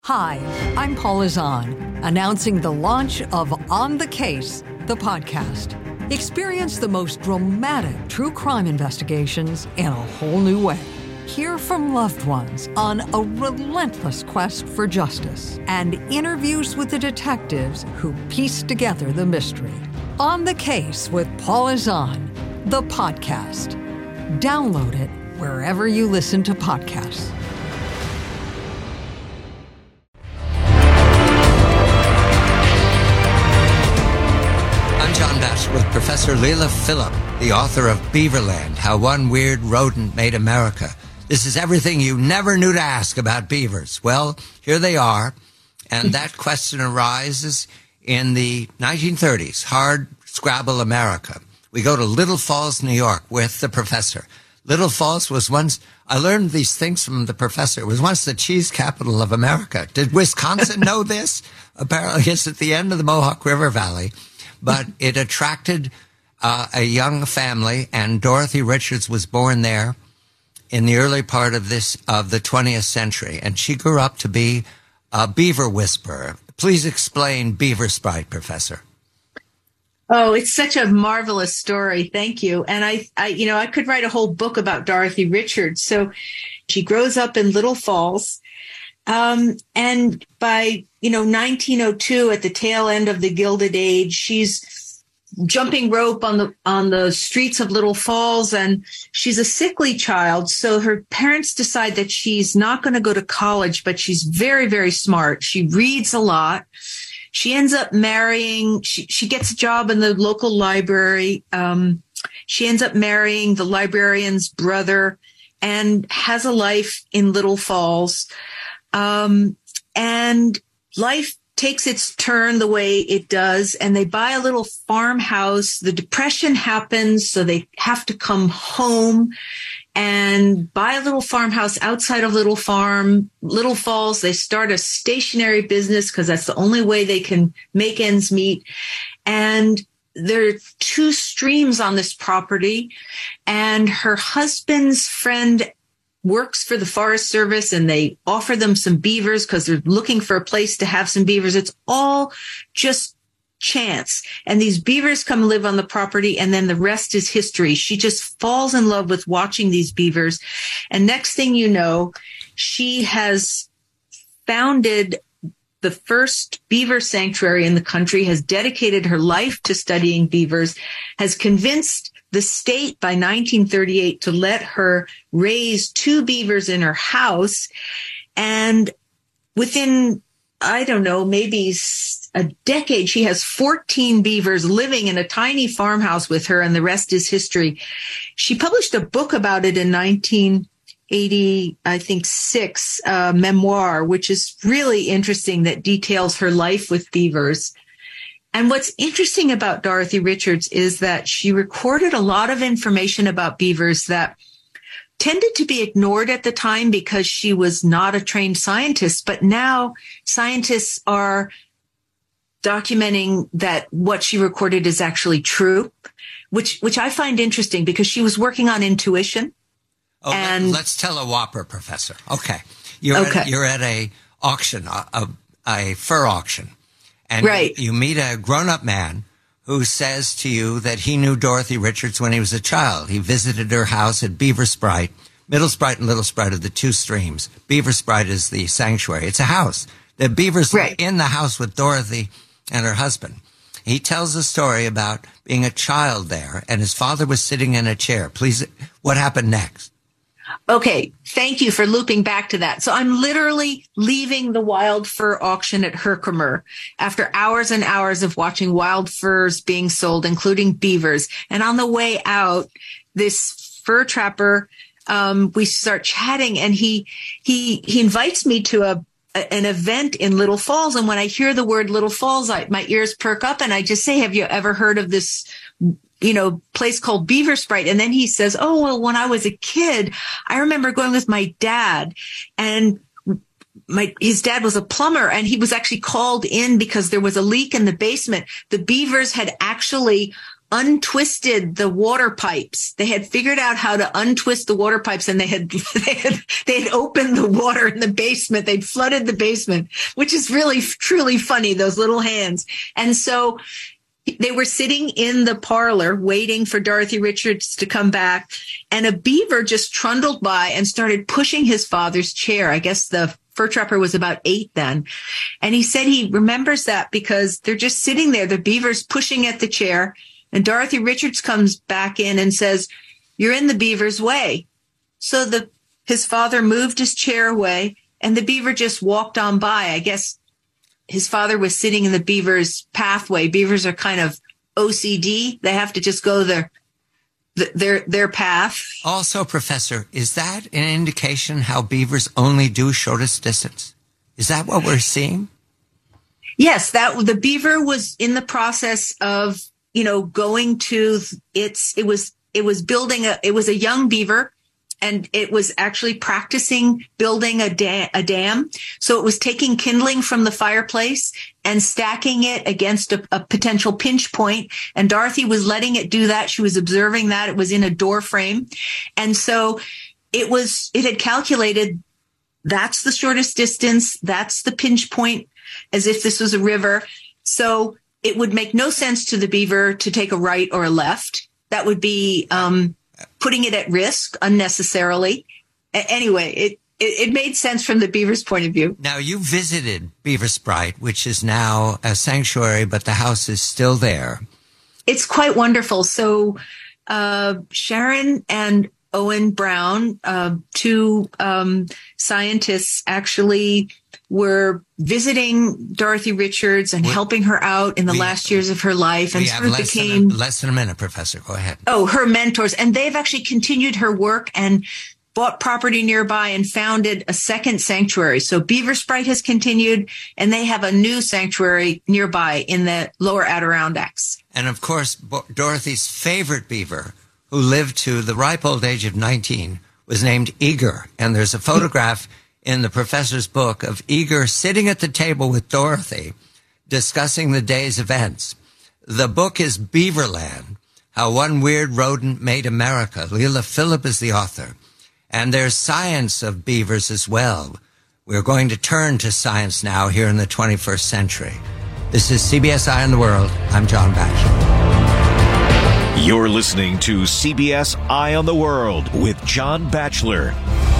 Hi, I'm Paula Zahn, announcing the launch of On the Case, the podcast. Experience the most dramatic true crime investigations in a whole new way. Hear from loved ones on a relentless quest for justice and interviews with the detectives who piece together the mystery. On the Case with Paula Zahn, the podcast. Download it wherever you listen to podcasts. With Professor Leila Philipp, the author of Beaverland, How One Weird Rodent Made America. This is everything you never knew to ask about beavers. Well, here they are, and that question arises in the 1930s, hard scrabble America. We go to Little Falls, New York with the professor. Little Falls was once, I learned these things from the professor, it was once the cheese capital of America. Did Wisconsin know this? Apparently it's at the end of the Mohawk River Valley. But it attracted a young family, and Dorothy Richards was born there in the early part of the 20th century, and she grew up to be a beaver whisperer. Please explain Beaver Sprite, Professor. Oh, it's such a marvelous story. Thank you. And I could write a whole book about Dorothy Richards. So she grows up in Little Falls. And by, 1902, at the tail end of the Gilded Age, she's jumping rope on the streets of Little Falls, and she's a sickly child. So her parents decide that she's not going to go to college, but she's very, very smart. She reads a lot. She ends up marrying, she gets a job in the local library. She ends up marrying the librarian's brother and has a life in Little Falls. And life takes its turn the way it does, and they buy a little farmhouse. The Depression happens, so they have to come home and buy a little farmhouse outside of Little Falls. They start a stationery business because that's the only way they can make ends meet. And there are two streams on this property, and her husband's friend works for the Forest Service, and they offer them some beavers because they're looking for a place to have some beavers. It's all just chance. And these beavers come live on the property, and then the rest is history. She just falls in love with watching these beavers. And next thing you know, she has founded the first beaver sanctuary in the country, has dedicated her life to studying beavers, has convinced the state by 1938 to let her raise 2 beavers in her house. And within, maybe a decade, she has 14 beavers living in a tiny farmhouse with her, and the rest is history. She published a book about it in 1980, I think 6, memoir, which is really interesting, that details her life with beavers. And what's interesting about Dorothy Richards is that she recorded a lot of information about beavers that tended to be ignored at the time because she was not a trained scientist. But now scientists are documenting that what she recorded is actually true, which I find interesting because she was working on intuition. Oh, and let's tell a whopper, Professor. Okay. You're at a auction, a fur auction. And right. You meet a grown-up man who says to you that he knew Dorothy Richards when he was a child. He visited her house at Beaver Sprite. Middle Sprite and Little Sprite are the 2 streams. Beaver Sprite is the sanctuary. It's a house. The beavers were in the house with Dorothy and her husband. He tells a story about being a child there, and his father was sitting in a chair. Please, what happened next? Okay, thank you for looping back to that. So I'm literally leaving the wild fur auction at Herkimer after hours and hours of watching wild furs being sold, including beavers. And on the way out, this fur trapper, we start chatting, and he invites me to an event in Little Falls. And when I hear the word Little Falls, my ears perk up, and I just say, have you ever heard of this place called Beaver Sprite? And then he says, oh, well, when I was a kid, I remember going with my dad, and his dad was a plumber, and he was actually called in because there was a leak in the basement. The beavers had actually untwisted the water pipes. They had figured out how to untwist the water pipes, and they had opened the water in the basement. They'd flooded the basement, which is really, truly funny, those little hands. And so they were sitting in the parlor waiting for Dorothy Richards to come back, and a beaver just trundled by and started pushing his father's chair. I guess the fur trapper was about 8 then. And he said he remembers that because they're just sitting there, the beaver's pushing at the chair, and Dorothy Richards comes back in and says, "You're in the beaver's way." So his father moved his chair away, and the beaver just walked on by. I guess his father was sitting in the beaver's pathway. Beavers are kind of OCD. They have to just go their path. Also, Professor, is that an indication how beavers only do shortest distance? Is that what we're seeing? Yes, the beaver was in the process of, going to it was a young beaver, and it was actually practicing building a dam. So it was taking kindling from the fireplace and stacking it against a potential pinch point. And Dorothy was letting it do that. She was observing that. It was in a door frame. And so it had calculated that's the shortest distance. That's the pinch point, as if this was a river. So it would make no sense to the beaver to take a right or a left. That would be putting it at risk unnecessarily. Anyway, it made sense from the beaver's point of view. Now, you visited Beaver Sprite, which is now a sanctuary, but the house is still there. It's quite wonderful. So Sharon and Owen Brown, 2 scientists, actually were visiting Dorothy Richards and helping her out in the last years of her life. And sort of became less than a minute, Professor. Go ahead. Oh, her mentors. And they've actually continued her work and bought property nearby and founded a second sanctuary. So Beaver Sprite has continued, and they have a new sanctuary nearby in the lower Adirondacks. And of course, Dorothy's favorite beaver, who lived to the ripe old age of 19, was named Eager. And there's a photograph in the professor's book of Eager sitting at the table with Dorothy, discussing the day's events. The book is Beaverland, How One Weird Rodent Made America. Leila Philipp is the author. And there's science of beavers as well. We're going to turn to science now here in the 21st century. This is CBS Eye on the World. I'm John Batchelor. You're listening to CBS Eye on the World with John Batchelor.